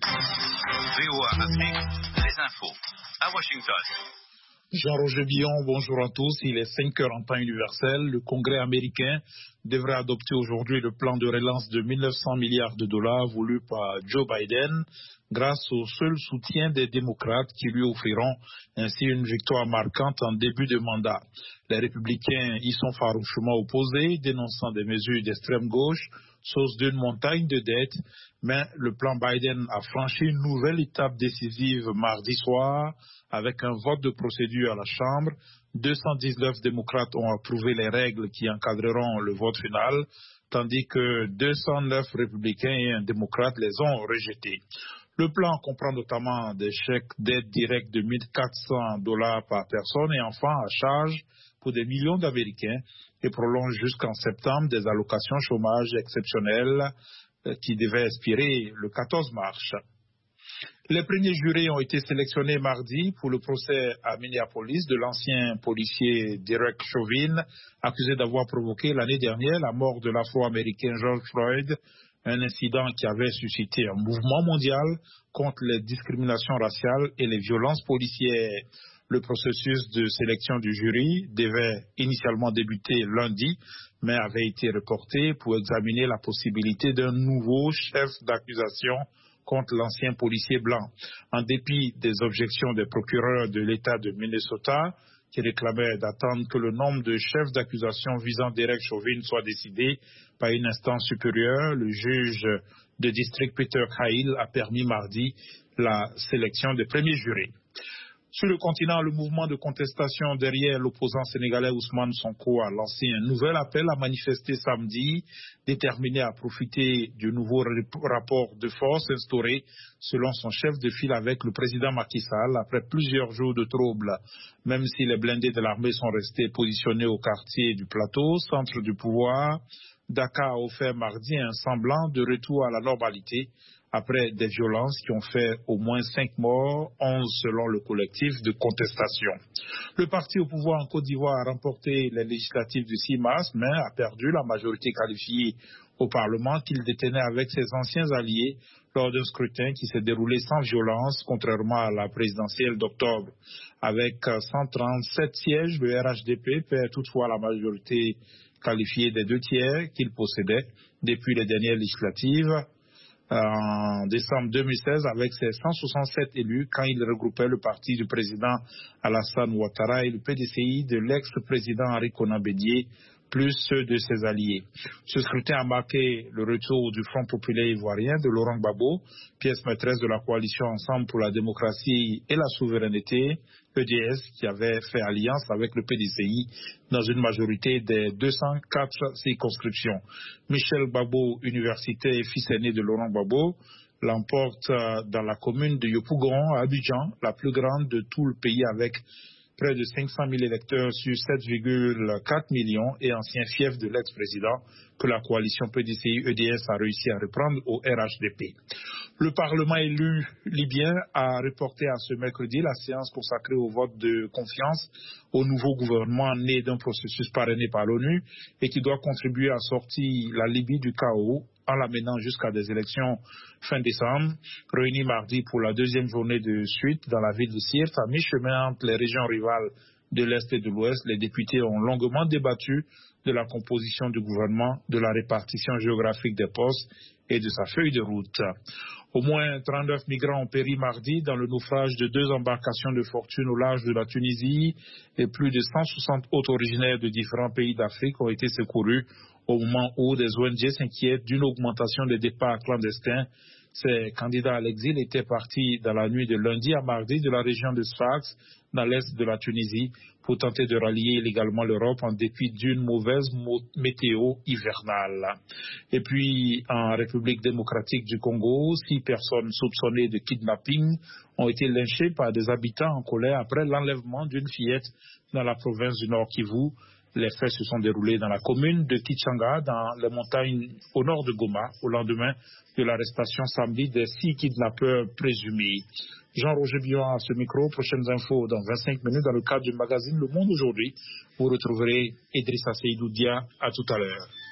VOA Afrique, les infos. À Washington. Jean-Roger Billon, bonjour à tous. Il est 5 heures en temps universel. Le Congrès américain devrait adopter aujourd'hui le plan de relance de 1900 milliards de dollars voulu par Joe Biden grâce au seul soutien des démocrates qui lui offriront ainsi une victoire marquante en début de mandat. Les républicains y sont farouchement opposés, dénonçant des mesures d'extrême gauche, source d'une montagne de dettes, mais le plan Biden a franchi une nouvelle étape décisive mardi soir avec un vote de procédure à la Chambre. 219 démocrates ont approuvé les règles qui encadreront le vote final, tandis que 209 républicains et un démocrate les ont rejetés. Le plan comprend notamment des chèques d'aide directe de 1400 dollars par personne et enfant à charge pour des millions d'Américains et prolonge jusqu'en septembre des allocations chômage exceptionnelles qui devaient expirer le 14 mars. Les premiers jurés ont été sélectionnés mardi pour le procès à Minneapolis de l'ancien policier Derek Chauvin, accusé d'avoir provoqué l'année dernière la mort de l'Afro-Américain George Floyd, un incident qui avait suscité un mouvement mondial contre les discriminations raciales et les violences policières. Le processus de sélection du jury devait initialement débuter lundi, mais avait été reporté pour examiner la possibilité d'un nouveau chef d'accusation contre l'ancien policier blanc. En dépit des objections des procureurs de l'État de Minnesota, qui réclamaient d'attendre que le nombre de chefs d'accusation visant Derek Chauvin soit décidé par une instance supérieure, le juge de district Peter Cahill a permis mardi la sélection des premiers jurés. Sur le continent, le mouvement de contestation derrière l'opposant sénégalais Ousmane Sonko a lancé un nouvel appel à manifester samedi, déterminé à profiter du nouveau rapport de force instauré selon son chef de file avec le président Macky Sall après plusieurs jours de troubles. Même si les blindés de l'armée sont restés positionnés au quartier du Plateau, centre du pouvoir, Dakar a offert mardi un semblant de retour à la normalité après des violences qui ont fait au moins 5 morts, 11 selon le collectif de contestation. Le parti au pouvoir en Côte d'Ivoire a remporté les législatives du 6 mars, mais a perdu la majorité qualifiée au Parlement qu'il détenait avec ses anciens alliés lors d'un scrutin qui s'est déroulé sans violence, contrairement à la présidentielle d'octobre. Avec 137 sièges, le RHDP perd toutefois la majorité qualifiée des 2 tiers qu'il possédait depuis les dernières législatives en décembre 2016 avec ses 167 élus quand il regroupait le parti du président Alassane Ouattara et le PDCI de l'ex-président Henri Konan Bédié, plus ceux de ses alliés. Ce scrutin a marqué le retour du Front populaire ivoirien de Laurent Gbagbo, pièce maîtresse de la coalition Ensemble pour la démocratie et la souveraineté, EDS, qui avait fait alliance avec le PDCI dans une majorité des 204 circonscriptions. Michel Gbagbo, universitaire et fils aîné de Laurent Gbagbo, l'emporte dans la commune de Yopougon, à Abidjan, la plus grande de tout le pays avec près de 500 000 électeurs sur 7,4 millions et ancien fief de l'ex-président que la coalition PDCI-EDS a réussi à reprendre au RHDP. Le Parlement élu libyen a reporté à ce mercredi la séance consacrée au vote de confiance au nouveau gouvernement né d'un processus parrainé par l'ONU et qui doit contribuer à sortir la Libye du chaos en l'amenant jusqu'à des élections fin décembre. Réunis mardi pour la deuxième journée de suite dans la ville de Sirte, à mi-chemin entre les régions rivales de l'Est et de l'Ouest, les députés ont longuement débattu de la composition du gouvernement, de la répartition géographique des postes et de sa feuille de route. Au moins 39 migrants ont péri mardi dans le naufrage de 2 embarcations de fortune au large de la Tunisie et plus de 160 autres originaires de différents pays d'Afrique ont été secourus au moment où des ONG s'inquiètent d'une augmentation des départs clandestins. Ces candidats à l'exil étaient partis dans la nuit de lundi à mardi de la région de Sfax, dans l'est de la Tunisie, pour tenter de rallier illégalement l'Europe en dépit d'une mauvaise météo hivernale. Et puis, en République démocratique du Congo, 6 personnes soupçonnées de kidnapping ont été lynchées par des habitants en colère après l'enlèvement d'une fillette dans la province du Nord Kivu. Les faits se sont déroulés dans la commune de Kichanga, dans les montagnes au nord de Goma, au lendemain de l'arrestation samedi des 6 kidnappeurs présumés. Jean-Roger Billon à ce micro. Prochaines infos dans 25 minutes dans le cadre du magazine Le Monde aujourd'hui. Vous retrouverez Idrissa Seydou Dia. À tout à l'heure.